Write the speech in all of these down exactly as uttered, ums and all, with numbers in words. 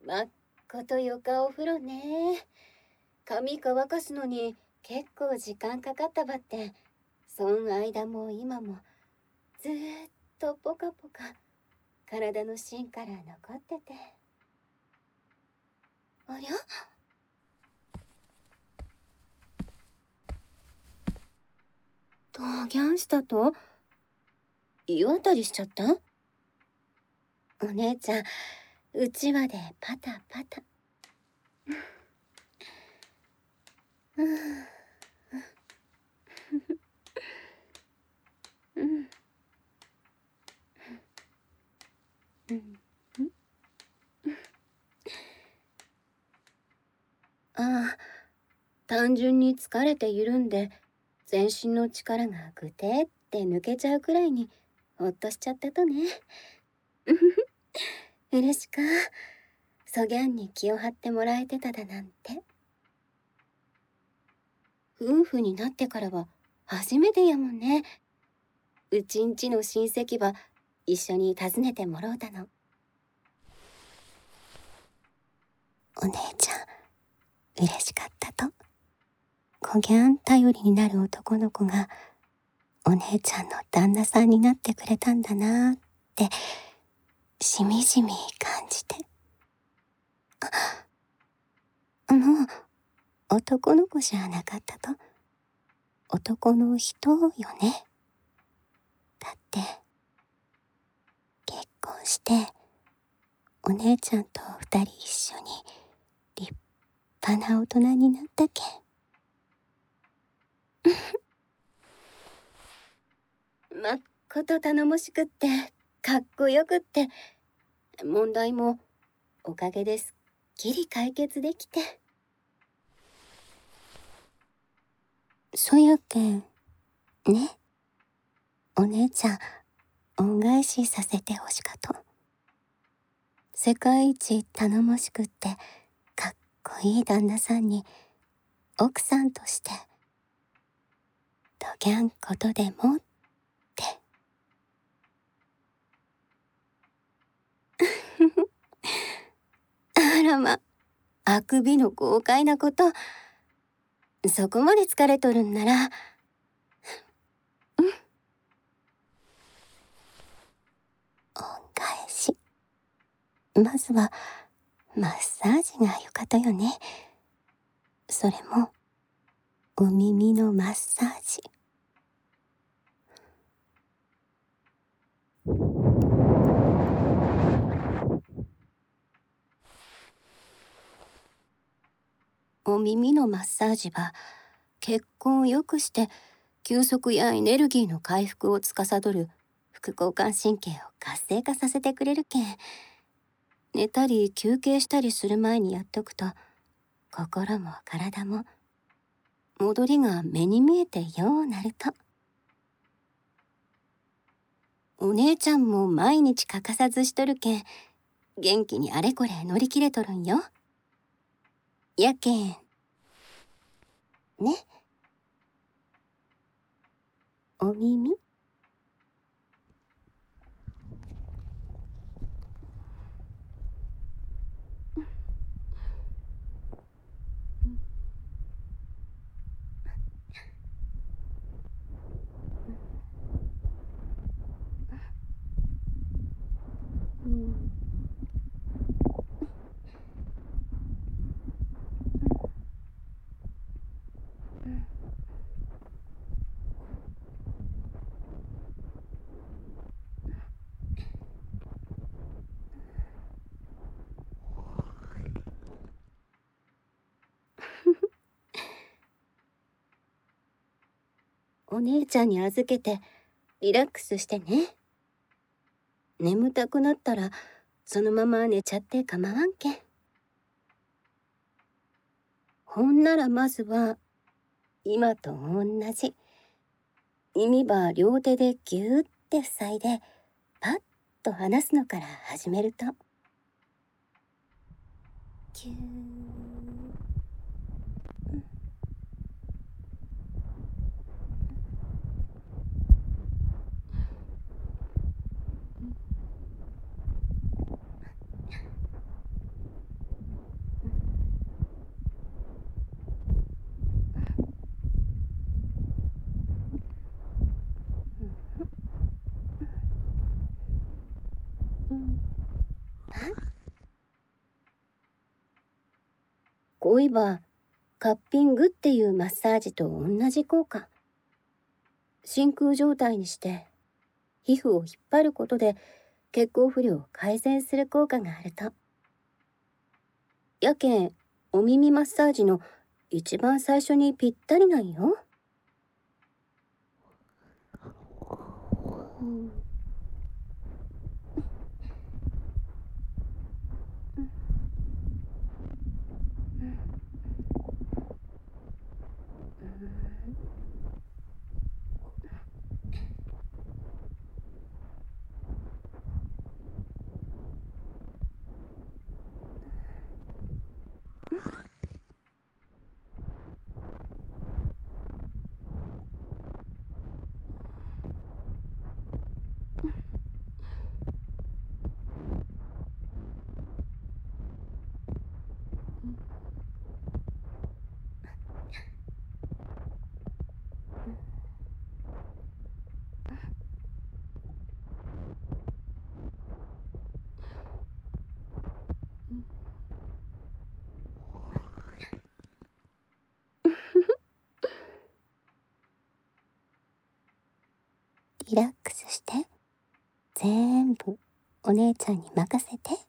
まっことよかお風呂ね。髪乾かすのに結構時間かかったばって、そん間も今もずーっとポカポカ体の芯から残ってて。ありゃ、どぎゃんしたと？湯あたりしちゃった？お姉ちゃん、うちわでパタパタ。うん、うん、うん、うん。ああ、単純に疲れて緩んで、全身の力がぐてーって抜けちゃうくらいにほっとしちゃったとね。うふふ、嬉しか。そぎゃんに気を張ってもらえてただなんて。夫婦になってからは初めてやもんね。うちんちの親戚ば一緒に訪ねてもろうたの。お姉ちゃん、嬉しかったと。こぎゃん頼りになる男の子がお姉ちゃんの旦那さんになってくれたんだなーってしみじみ感じて。あ、もう男の子じゃなかったと。男の人よね。だって結婚してお姉ちゃんと二人一緒に立派な大人になったけん。まっこと頼もしくってかっこよくって、問題もおかげですっきり解決できて。そやけんね、お姉ちゃん恩返しさせてほしかと。世界一頼もしくってかっこいい旦那さんに奥さんとしてどぎゃんことでもって。あらま、あくびの豪快なこと。そこまで疲れとるんなら、うん、恩返し。まずはマッサージがよかったよね。それもお耳のマッサージ。お耳のマッサージは血行を良くして休息やエネルギーの回復を司る副交感神経を活性化させてくれるけん、寝たり休憩したりする前にやっとくと心も体も戻りが目に見えてようなると。お姉ちゃんも毎日欠かさずしとるけん元気にあれこれ乗り切れとるんよ。やけんね、お耳。うん、お姉ちゃんに預けてリラックスしてね。眠たくなったらそのまま寝ちゃって構わんけん。ほんならまずは今と同じ耳ば両手でギューって塞いでパッと離すのから始めると。キュー、 こういばカッピングっていうマッサージと同じ効果。真空状態にして皮膚を引っ張ることで血行不良を改善する効果があると。やけんお耳マッサージの一番最初にぴったりなんよ。うん、リラックスして、全部お姉ちゃんに任せて。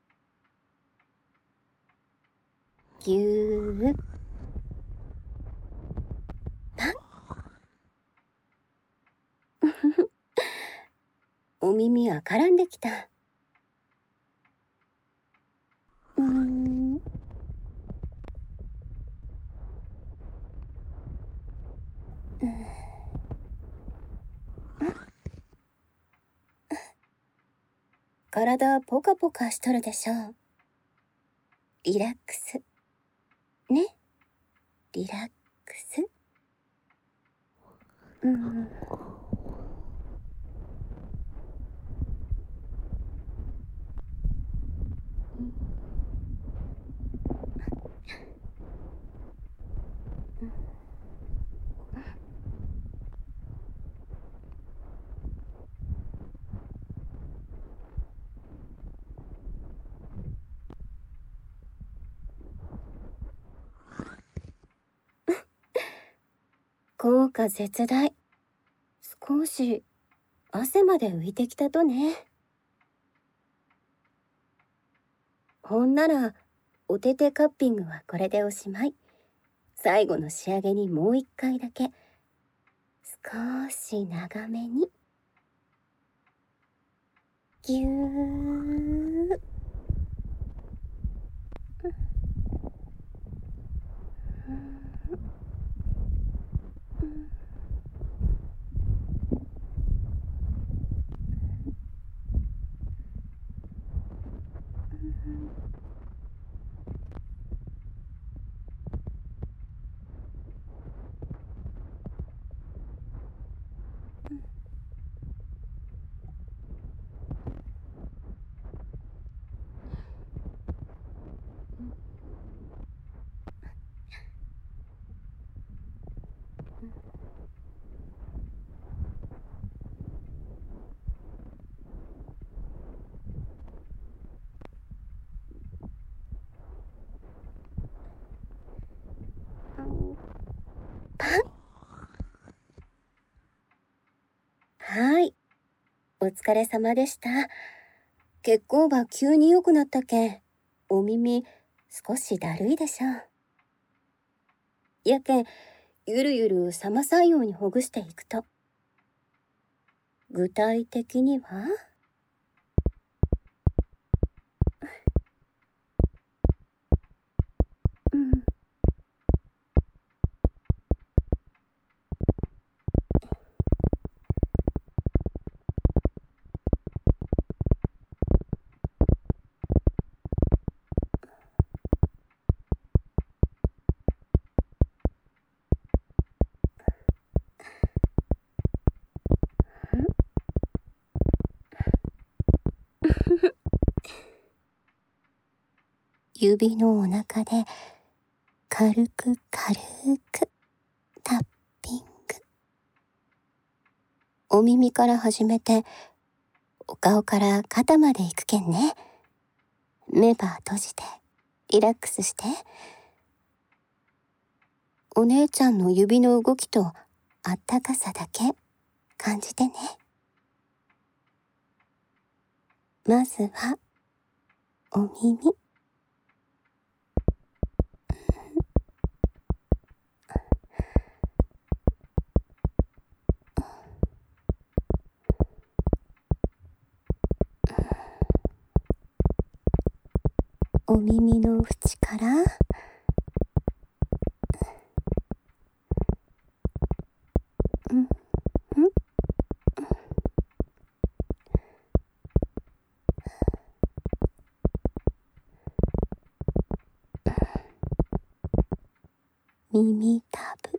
ぎゅーっ、パン。お耳は絡んできた。うーん。うん、体ポカポカしとるでしょう。リラックス。ね。リラックス。うん。効果絶大。少し汗まで浮いてきたとね。ほんならお手手カッピングはこれでおしまい。最後の仕上げにもう一回だけ少し長めにぎゅーっ。パン。はい、お疲れ様でした。血行が急に良くなったけん、お耳少しだるいでしょう。やけん、ゆるゆるさまさんようにほぐしていくと。具体的にはうん。指のお腹で軽く軽くタッピング。お耳から始めてお顔から肩まで行くけんね。目ば閉じてリラックスして。 お姉ちゃんの指の動きとあったかさだけ感じてね。まずはお耳。お耳の縁からうんうん耳たぶ。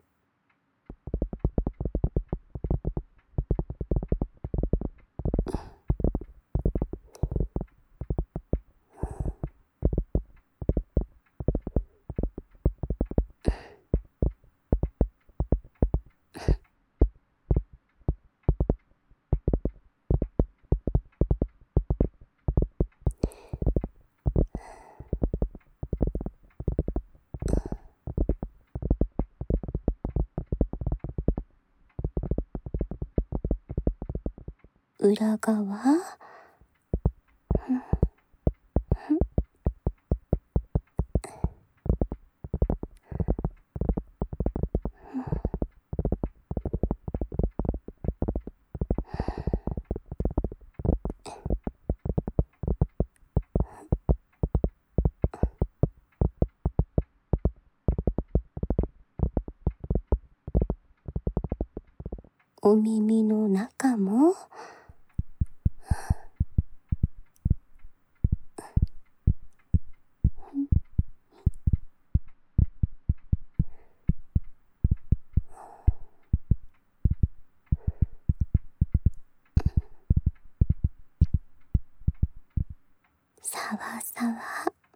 裏側。お耳の中もさわさわ。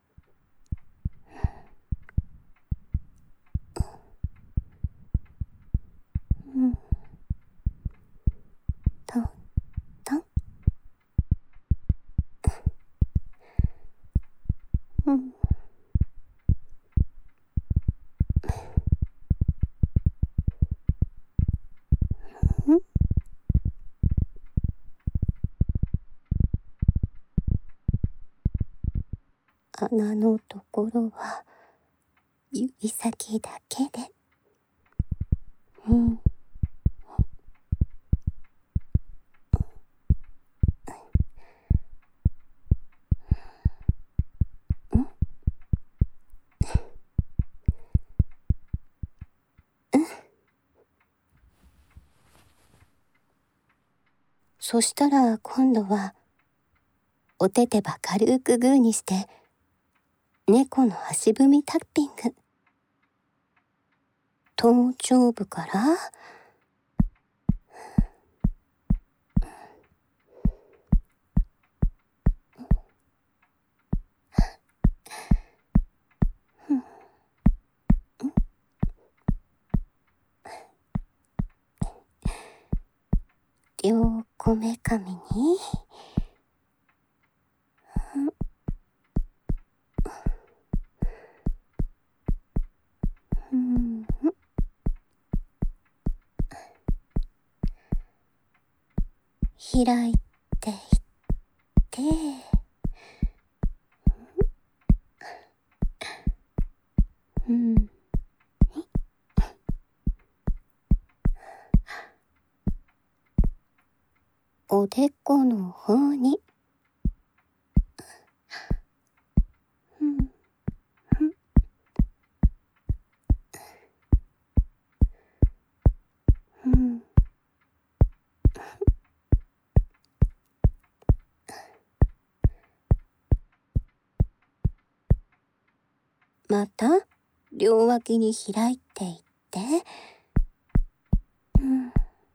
うんとんとん。うんうん穴のところは指先だけで。うんそしたら今度はお手手ば軽くグーにして猫の足踏みタッピング。頭頂部から両こめかみにうん開いていってうんおでこの方にうんうんまた両脇に開いていってうん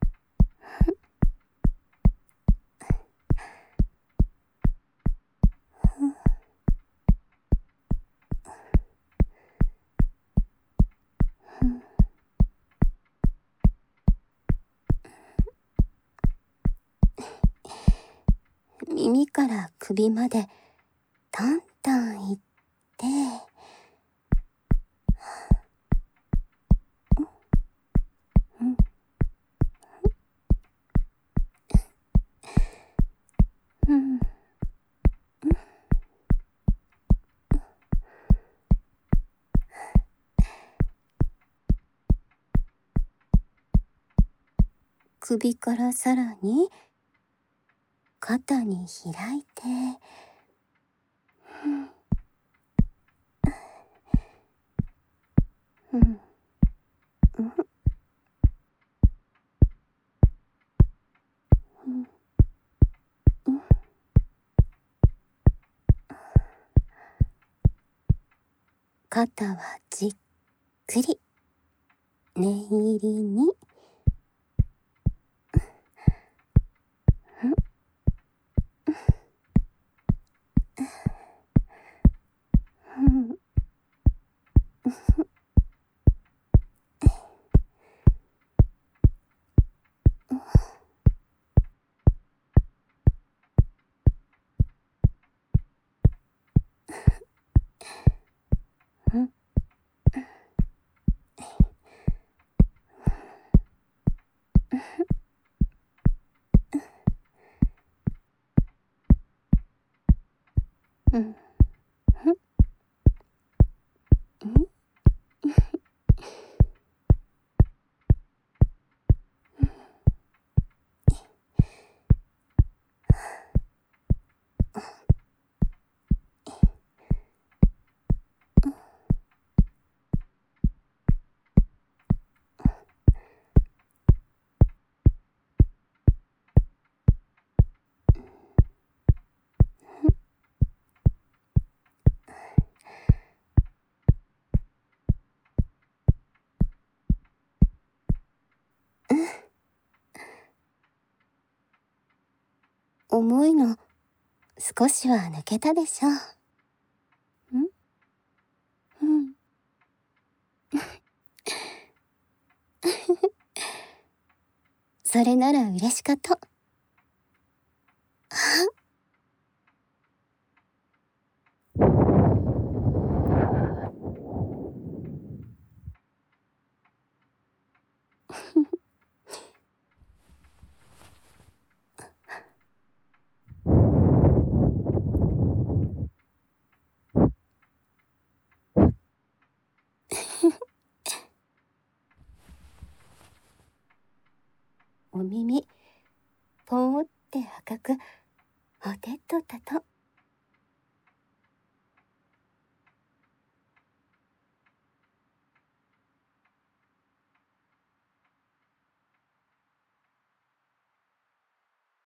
耳から首までタンタンいって首からさらに肩に開いて、うん、うん、うん、うん。肩はじっくり念入りに、うん、うん、うん、うん、うん。重いの少しは抜けたでしょ。ん、うん。それなら嬉しかと。お耳、ぽーって赤く、ほてっとったと。